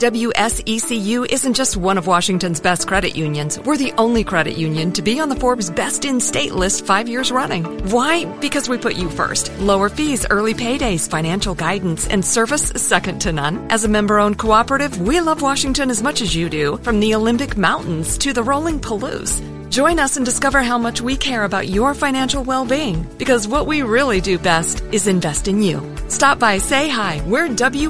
WSECU isn't just one of Washington's best credit unions. We're the only credit union to be on the Forbes Best in State list 5 years running. Why? Because we put you first. Lower fees, early paydays, financial guidance, and service second to none. As a member-owned cooperative, we love Washington as much as you do, from the Olympic Mountains to the rolling Palouse. Join us and discover how much we care about your financial well-being, because what we really do best is invest in you. Stop by, say hi. We're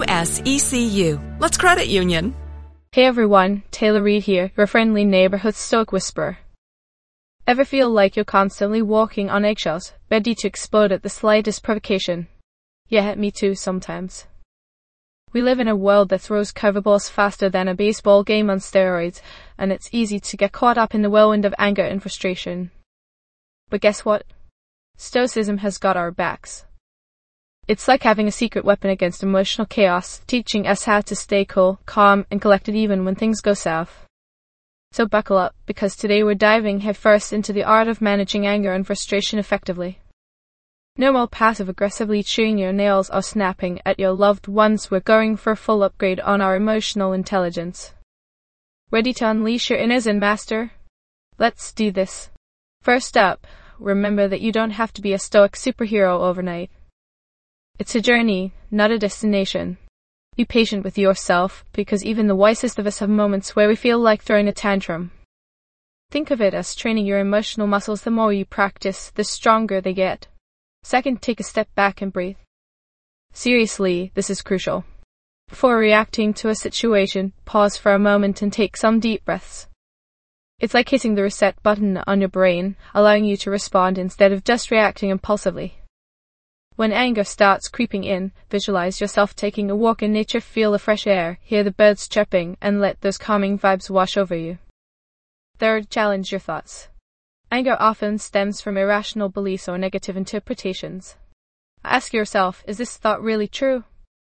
WSECU. Let's credit union. Hey everyone, Taylor Reid here, your friendly neighborhood Stoic whisperer. Ever feel like you're constantly walking on eggshells, ready to explode at the slightest provocation? Yeah, me too sometimes. We live in a world that throws curveballs faster than a baseball game on steroids, and it's easy to get caught up in the whirlwind of anger and frustration. But guess what? Stoicism has got our backs. It's like having a secret weapon against emotional chaos, teaching us how to stay cool, calm, and collected even when things go south. So buckle up, because today we're diving headfirst into the art of managing anger and frustration effectively. No more passive-aggressively chewing your nails or snapping at your loved ones. We're going for a full upgrade on our emotional intelligence. Ready to unleash your inner Zen master? Let's do this. First up, remember that you don't have to be a stoic superhero overnight. It's a journey, not a destination. Be patient with yourself, because even the wisest of us have moments where we feel like throwing a tantrum. Think of it as training your emotional muscles. The more you practice, the stronger they get. Second, take a step back and breathe. Seriously, this is crucial. Before reacting to a situation, pause for a moment and take some deep breaths. It's like hitting the reset button on your brain, allowing you to respond instead of just reacting impulsively. When anger starts creeping in, visualize yourself taking a walk in nature, feel the fresh air, hear the birds chirping, and let those calming vibes wash over you. Third, challenge your thoughts. Anger often stems from irrational beliefs or negative interpretations. Ask yourself, is this thought really true?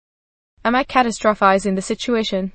Am I catastrophizing the situation?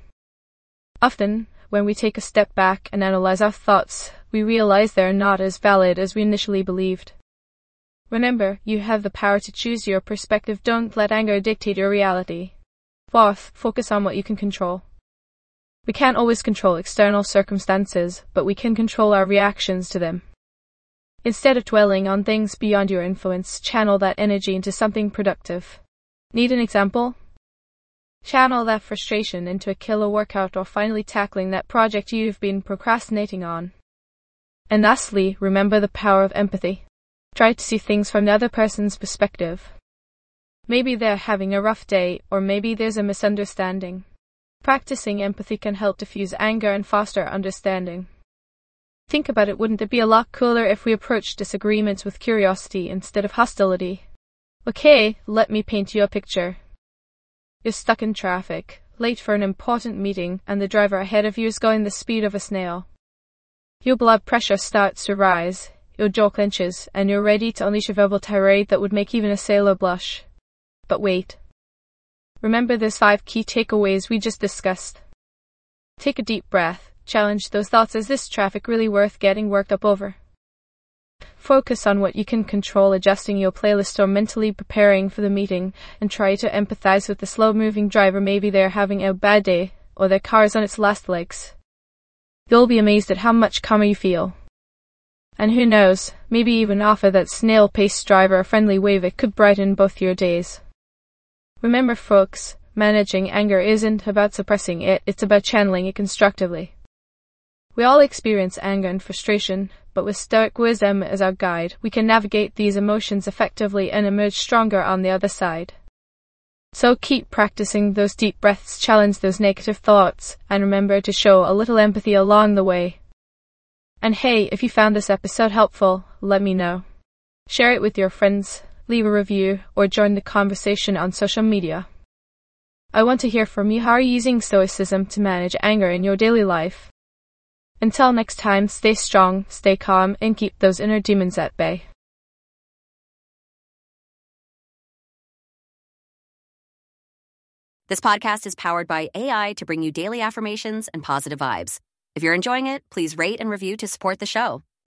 Often, when we take a step back and analyze our thoughts, we realize they're not as valid as we initially believed. Remember, you have the power to choose your perspective. Don't let anger dictate your reality. Fourth, focus on what you can control. We can't always control external circumstances, but we can control our reactions to them. Instead of dwelling on things beyond your influence, channel that energy into something productive. Need an example? Channel that frustration into a killer workout, or finally tackling that project you've been procrastinating on. And lastly, remember the power of empathy. Try to see things from the other person's perspective. Maybe they're having a rough day, or maybe there's a misunderstanding. Practicing empathy can help diffuse anger and foster understanding. Think about it, wouldn't it be a lot cooler if we approached disagreements with curiosity instead of hostility? Okay, let me paint you a picture. You're stuck in traffic, late for an important meeting, and the driver ahead of you is going the speed of a snail. Your blood pressure starts to rise, your jaw clenches, and you're ready to unleash a verbal tirade that would make even a sailor blush. But wait. Remember those 5 key takeaways we just discussed. Take a deep breath. Challenge those thoughts. Is this traffic really worth getting worked up over? Focus on what you can control, adjusting your playlist or mentally preparing for the meeting, and try to empathize with the slow-moving driver. Maybe they're having a bad day, or their car is on its last legs. You'll be amazed at how much calmer you feel. And who knows, maybe even offer that snail-paced driver a friendly wave. It could brighten both your days. Remember, folks, managing anger isn't about suppressing it, it's about channeling it constructively. We all experience anger and frustration, but with Stoic wisdom as our guide, we can navigate these emotions effectively and emerge stronger on the other side. So keep practicing those deep breaths, challenge those negative thoughts, and remember to show a little empathy along the way. And hey, if you found this episode helpful, let me know. Share it with your friends, leave a review, or join the conversation on social media. I want to hear from you. How are you using Stoicism to manage anger in your daily life? Until next time, stay strong, stay calm, and keep those inner demons at bay. This podcast is powered by AI to bring you daily affirmations and positive vibes. If you're enjoying it, please rate and review to support the show.